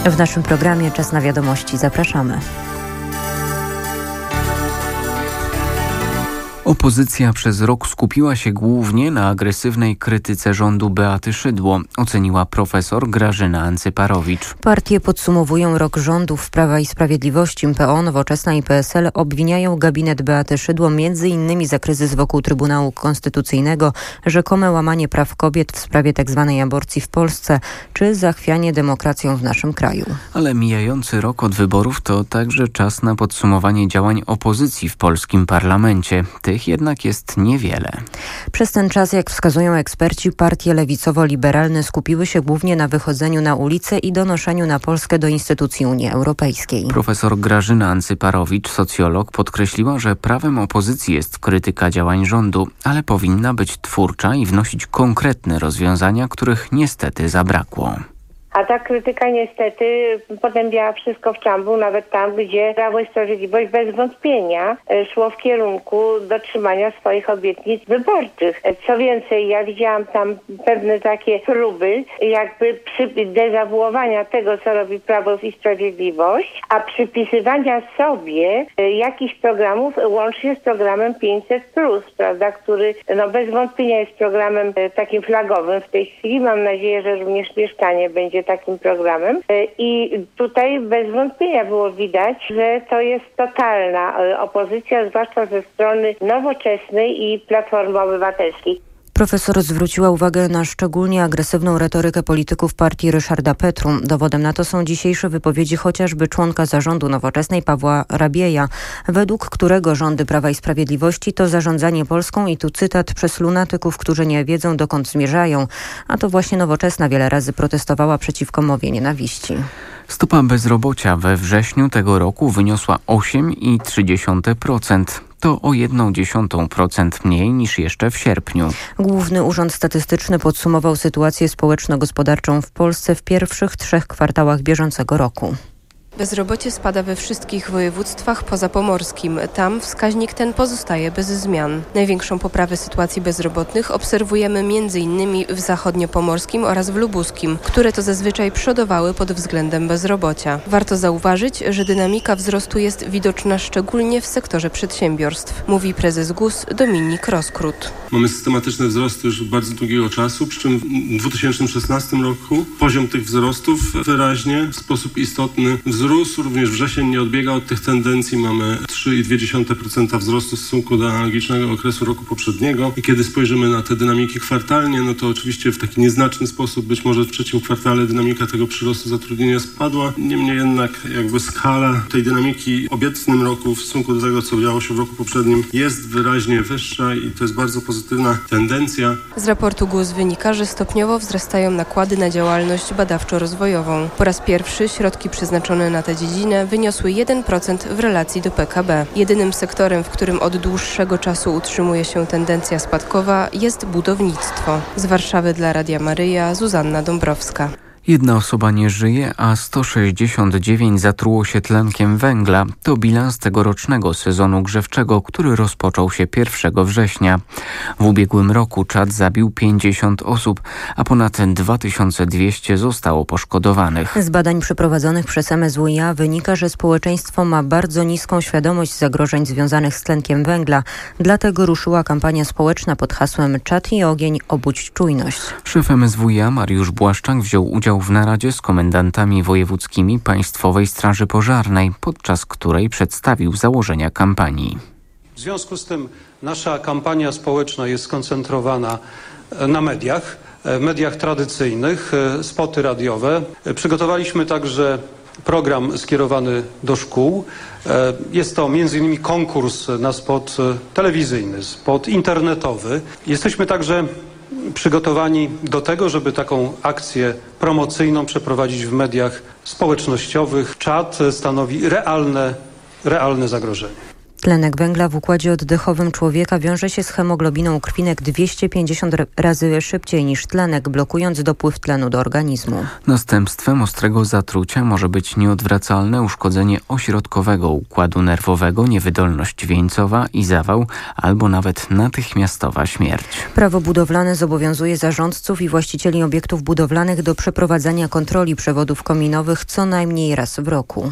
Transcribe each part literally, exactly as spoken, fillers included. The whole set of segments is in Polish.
W naszym programie Czas na wiadomości. Zapraszamy. Opozycja przez rok skupiła się głównie na agresywnej krytyce rządu Beaty Szydło, oceniła profesor Grażyna Ancyparowicz. Partie podsumowują rok rządów Prawa i Sprawiedliwości. P O, Nowoczesna i P S L obwiniają gabinet Beaty Szydło między innymi za kryzys wokół Trybunału Konstytucyjnego, rzekome łamanie praw kobiet w sprawie tzw. aborcji w Polsce, czy zachwianie demokracją w naszym kraju. Ale mijający rok od wyborów to także czas na podsumowanie działań opozycji w polskim parlamencie. Tych jednak jest niewiele. Przez ten czas, jak wskazują eksperci, partie lewicowo-liberalne skupiły się głównie na wychodzeniu na ulicę i donoszeniu na Polskę do instytucji Unii Europejskiej. Profesor Grażyna Ancyparowicz, socjolog, podkreśliła, że prawem opozycji jest krytyka działań rządu, ale powinna być twórcza i wnosić konkretne rozwiązania, których niestety zabrakło. A ta krytyka niestety potępiała wszystko w czambu, nawet tam, gdzie Prawo i Sprawiedliwość bez wątpienia szło w kierunku dotrzymania swoich obietnic wyborczych. Co więcej, ja widziałam tam pewne takie próby jakby dezawuowania tego, co robi Prawo i Sprawiedliwość, a przypisywania sobie jakichś programów łącznie z programem pięćset plus, prawda, który no bez wątpienia jest programem takim flagowym w tej chwili. Mam nadzieję, że również Mieszkanie będzie takim programem i tutaj bez wątpienia było widać, że to jest totalna opozycja, zwłaszcza ze strony Nowoczesnej i Platformy Obywatelskiej. Profesor zwróciła uwagę na szczególnie agresywną retorykę polityków partii Ryszarda Petru. Dowodem na to są dzisiejsze wypowiedzi chociażby członka zarządu Nowoczesnej Pawła Rabieja, według którego rządy Prawa i Sprawiedliwości to zarządzanie Polską i tu cytat przez lunatyków, którzy nie wiedzą dokąd zmierzają. A to właśnie Nowoczesna wiele razy protestowała przeciwko mowie nienawiści. Stopa bezrobocia we wrześniu tego roku wyniosła osiem przecinek trzy procent. To o jeden przecinek dziesięć procent mniej niż jeszcze w sierpniu. Główny Urząd Statystyczny podsumował sytuację społeczno-gospodarczą w Polsce w pierwszych trzech kwartałach bieżącego roku. Bezrobocie spada we wszystkich województwach poza pomorskim. Tam wskaźnik ten pozostaje bez zmian. Największą poprawę sytuacji bezrobotnych obserwujemy między innymi w zachodniopomorskim oraz w lubuskim, które to zazwyczaj przodowały pod względem bezrobocia. Warto zauważyć, że dynamika wzrostu jest widoczna szczególnie w sektorze przedsiębiorstw, mówi prezes G U S Dominik Roskrót. Mamy systematyczne wzrosty już od bardzo długiego czasu, przy czym w dwa tysiące szesnastym roku poziom tych wzrostów wyraźnie w sposób istotny wzrósł. Również wrzesień nie odbiega od tych tendencji. Mamy trzy przecinek dwa procent wzrostu w stosunku do analogicznego okresu roku poprzedniego. I kiedy spojrzymy na te dynamiki kwartalnie, no to oczywiście w taki nieznaczny sposób, być może w trzecim kwartale dynamika tego przyrostu zatrudnienia spadła. Niemniej jednak jakby skala tej dynamiki w obecnym roku w stosunku do tego, co działo się w roku poprzednim, jest wyraźnie wyższa i to jest bardzo pozytywna tendencja. Z raportu G U S wynika, że stopniowo wzrastają nakłady na działalność badawczo-rozwojową. Po raz pierwszy środki przeznaczone na tę dziedzinę wyniosły jeden procent w relacji do P K B. Jedynym sektorem, w którym od dłuższego czasu utrzymuje się tendencja spadkowa, jest budownictwo. Z Warszawy dla Radia Maryja Zuzanna Dąbrowska. Jedna osoba nie żyje, a sto sześćdziesiąt dziewięć zatruło się tlenkiem węgla. To bilans tegorocznego sezonu grzewczego, który rozpoczął się pierwszego września. W ubiegłym roku czad zabił pięćdziesiąt osób, a ponad dwa tysiące dwieście zostało poszkodowanych. Z badań przeprowadzonych przez M S W i A wynika, że społeczeństwo ma bardzo niską świadomość zagrożeń związanych z tlenkiem węgla. Dlatego ruszyła kampania społeczna pod hasłem Czad i ogień, obudź czujność. Szef M S W i A Mariusz Błaszczak wziął udział w naradzie z komendantami wojewódzkimi Państwowej Straży Pożarnej, podczas której przedstawił założenia kampanii. W związku z tym nasza kampania społeczna jest skoncentrowana na mediach, mediach tradycyjnych, spoty radiowe. Przygotowaliśmy także program skierowany do szkół. Jest to między innymi konkurs na spot telewizyjny, spot internetowy. Jesteśmy także przygotowani do tego, żeby taką akcję promocyjną przeprowadzić w mediach społecznościowych. Czad stanowi realne, realne zagrożenie. Tlenek węgla w układzie oddechowym człowieka wiąże się z hemoglobiną krwinek dwieście pięćdziesiąt razy szybciej niż tlenek, blokując dopływ tlenu do organizmu. Następstwem ostrego zatrucia może być nieodwracalne uszkodzenie ośrodkowego układu nerwowego, niewydolność wieńcowa i zawał, albo nawet natychmiastowa śmierć. Prawo budowlane zobowiązuje zarządców i właścicieli obiektów budowlanych do przeprowadzania kontroli przewodów kominowych co najmniej raz w roku.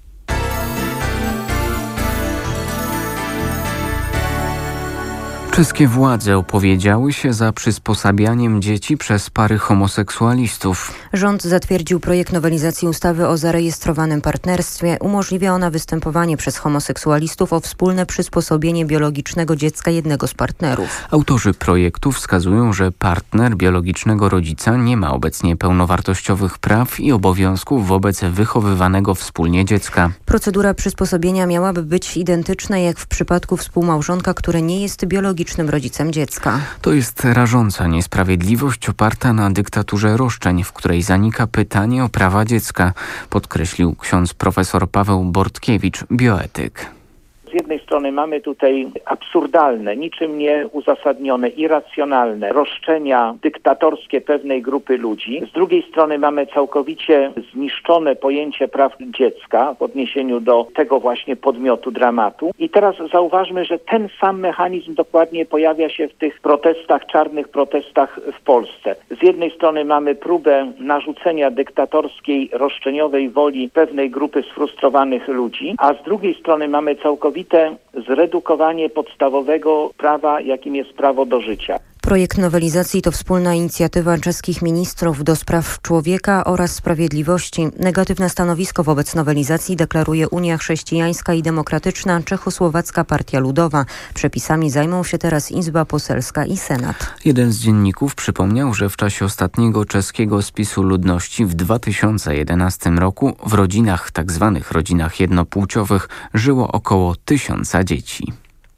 Czeskie władze opowiedziały się za przysposabianiem dzieci przez pary homoseksualistów. Rząd zatwierdził projekt nowelizacji ustawy o zarejestrowanym partnerstwie. Umożliwia ona występowanie przez homoseksualistów o wspólne przysposobienie biologicznego dziecka jednego z partnerów. Autorzy projektu wskazują, że partner biologicznego rodzica nie ma obecnie pełnowartościowych praw i obowiązków wobec wychowywanego wspólnie dziecka. Procedura przysposobienia miałaby być identyczna jak w przypadku współmałżonka, który nie jest biologicznym rodzicem dziecka. To jest rażąca niesprawiedliwość oparta na dyktaturze roszczeń, w której zanika pytanie o prawa dziecka, podkreślił ksiądz profesor Paweł Bortkiewicz, bioetyk. Z jednej strony mamy tutaj absurdalne, niczym nieuzasadnione, irracjonalne roszczenia dyktatorskie pewnej grupy ludzi. Z drugiej strony mamy całkowicie zniszczone pojęcie praw dziecka w odniesieniu do tego właśnie podmiotu dramatu. I teraz zauważmy, że ten sam mechanizm dokładnie pojawia się w tych protestach, czarnych protestach w Polsce. Z jednej strony mamy próbę narzucenia dyktatorskiej, roszczeniowej woli pewnej grupy sfrustrowanych ludzi, a z drugiej strony mamy całkowicie zredukowanie podstawowego prawa, jakim jest prawo do życia. Projekt nowelizacji to wspólna inicjatywa czeskich ministrów do spraw człowieka oraz sprawiedliwości. Negatywne stanowisko wobec nowelizacji deklaruje Unia Chrześcijańska i Demokratyczna, Czechosłowacka Partia Ludowa. Przepisami zajmą się teraz Izba Poselska i Senat. Jeden z dzienników przypomniał, że w czasie ostatniego czeskiego spisu ludności w dwa tysiące jedenastym roku w rodzinach, tak zwanych rodzinach jednopłciowych, żyło około tysiąca dzieci.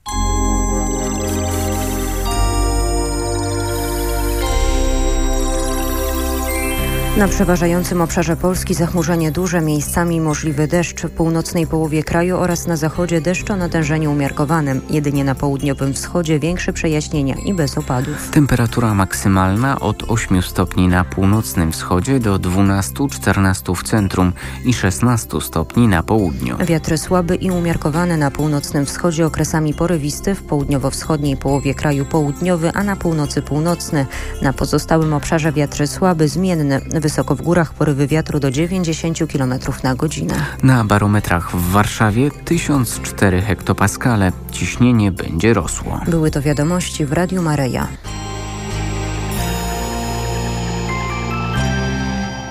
Na przeważającym obszarze Polski zachmurzenie duże, miejscami możliwy deszcz w północnej połowie kraju oraz na zachodzie deszcz o natężeniu umiarkowanym. Jedynie na południowym wschodzie większe przejaśnienia i bez opadów. Temperatura maksymalna od ośmiu stopni na północnym wschodzie do dwunastu czternastu w centrum i szesnastu stopni na południu. Wiatry słaby i umiarkowane na północnym wschodzie, okresami porywisty, w południowo-wschodniej połowie kraju południowy, a na północy północny. Na pozostałym obszarze wiatry słaby, zmienny. Wysoko w górach porywy wiatru do dziewięćdziesiąt kilometrów na godzinę. Na barometrach w Warszawie tysiąc cztery hektopaskale. Ciśnienie będzie rosło. Były to wiadomości w Radiu Maryja.